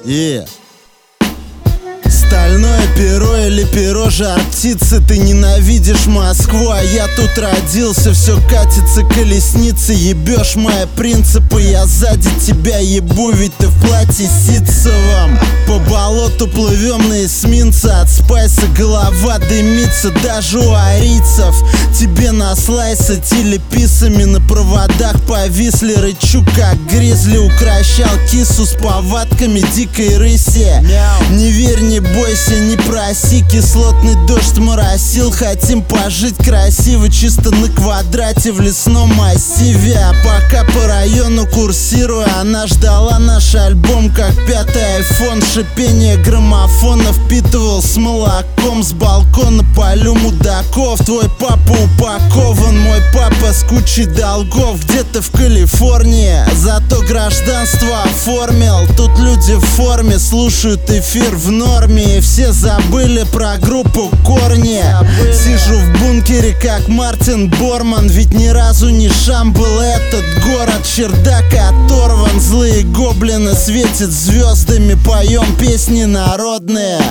Стальное перо или перо жар птицы. Ты ненавидишь Москву, а я тут родился. Все катится колесницы, ебешь мои принципы. Я сзади тебя ебу, ведь ты в платье ситцевом. По болоту плывем на эсминце, от спайса голова дымится. Даже у арийцев тебе наслайса телеписами. На проводах повисли, рычу как гризли. Укращал кису с повадками дикой рыси. Не верь, не бойся, не проси. Кислотный дождь моросил. Хотим пожить красиво, чисто на квадрате в лесном массиве. А пока по району курсируя, она ждала наш альбом как пятый айфон. Шипение граммофона впитывал с молоком. С балкона полю мудаков. Твой папа упакован, мой папа с кучей долгов. Где-то в Калифорнии, зато гражданство оформил. Тут люди в форме слушают эфир в норме. И все забыли про группу Корни. Сижу в бункере как Мартин Борман. Ведь ни разу не шамбал этот город. Чердак оторван, злые гоблины светят звездами. Поем песни народные.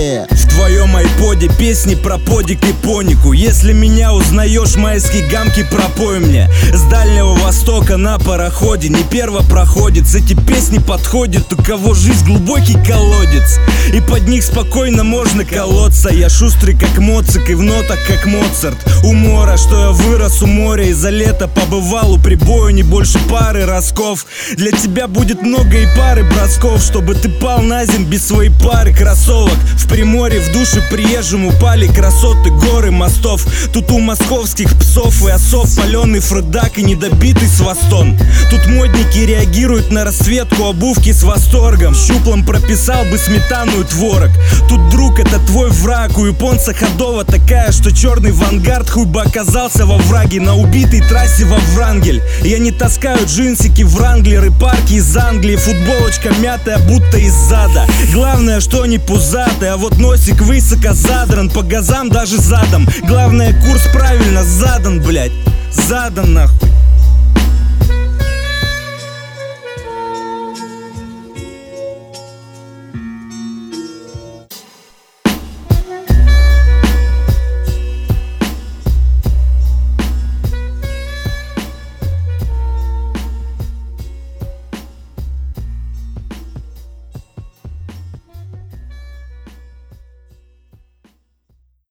В твоем айподе песни про подик и понику. Если меня узнаешь, майские гамки пропой мне. С Дальнего Востока на пароходе не первопроходец. Эти песни подходят, у кого жизнь глубокий колодец, и под них спокойно можно колоться. Я шустрый как Моцик и в нотах как Моцарт. У мора, что я вырос у моря и за лето побывал у прибоя не больше пары росков. Для тебя будет много и пары бросков, чтобы ты пал на земь без своей пары кроссовок. В Приморье в душе приезжим упали красоты горы мостов. Тут у московских псов и осов паленый фрудак и недобитый свастон. Тут модники реагируют на расцветку обувки с восторгом. Щуплом прописал бы сметану и творог. Тут, друг, это твой враг. У японца ходова такая, что черный вангард хуй бы оказался во враге на убитой трассе во Врангель. Я не таскаю джинсики, вранглеры, парки из Англии. Футболочка мятая, будто из зада. Главное, что не пузатый, а вот носик высоко задран. По газам даже задом. Главное, курс правильно задан, блять. Задан нахуй.